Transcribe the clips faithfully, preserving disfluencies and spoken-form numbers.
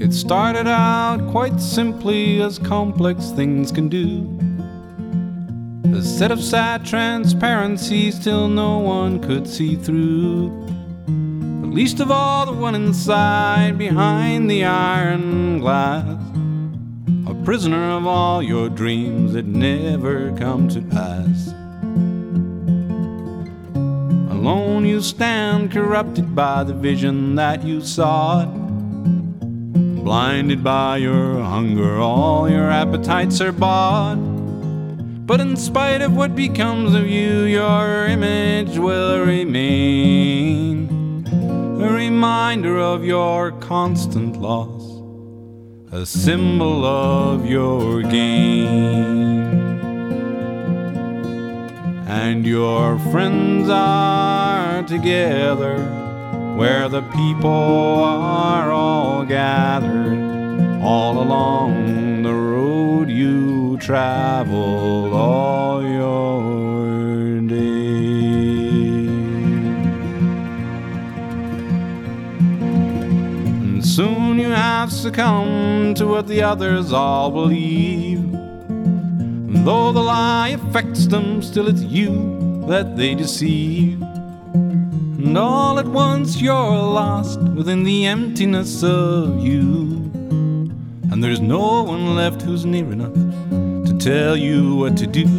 It started out quite simply, as complex things can do. A set of sad transparencies till no one could see through. But least of all the one inside, behind the iron glass, a prisoner of all your dreams that never come to pass. Alone you stand, corrupted by the vision that you sought. Blinded by your hunger, all your appetites are bought. But in spite of what becomes of you, your image will remain, a reminder of your constant loss, a symbol of your gain. And your friends are together where the people are all gathered, all along the road you traveled all your days. And soon you have succumbed to what the others all believe. And though the lie affects them, still it's you that they deceive. And all at once you're lost within the emptiness of you. And there's no one left who's near enough to tell you what to do.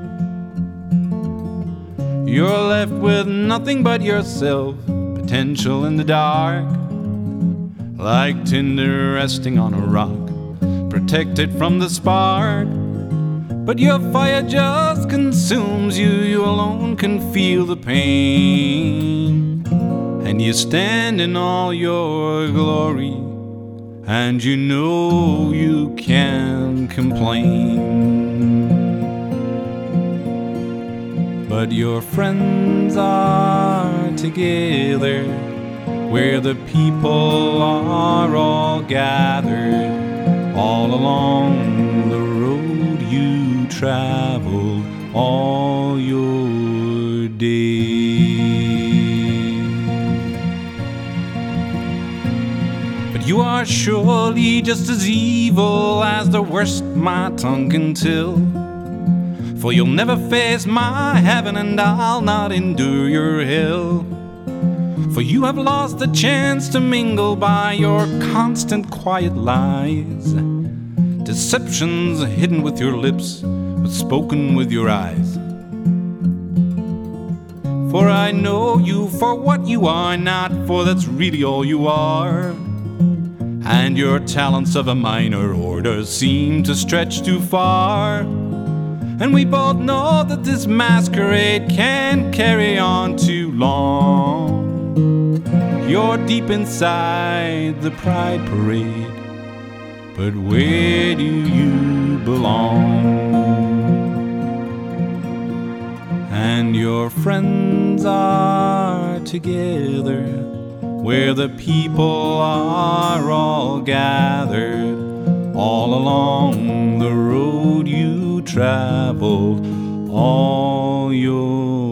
You're left with nothing but yourself, potential in the dark, like tinder resting on a rock, protected from the spark. But your fire just consumes you, you alone can feel the pain. And you stand in all your glory, and you know you can't complain. But your friends are together where the people are all gathered, all along the road you traveled all your days. But you are surely just as evil as the worst my tongue can tell. For you'll never face my heaven, and I'll not endure your hell. For you have lost the chance to mingle by your constant quiet lies, deceptions hidden with your lips, but spoken with your eyes. For I know you for what you are not, for that's really all you are. And your talents of a minor order seem to stretch too far. And we both know that this masquerade can't carry on too long. You're deep inside the pride parade, but where do you belong? And your friends are together where the people are all gathered, all along the road you traveled all your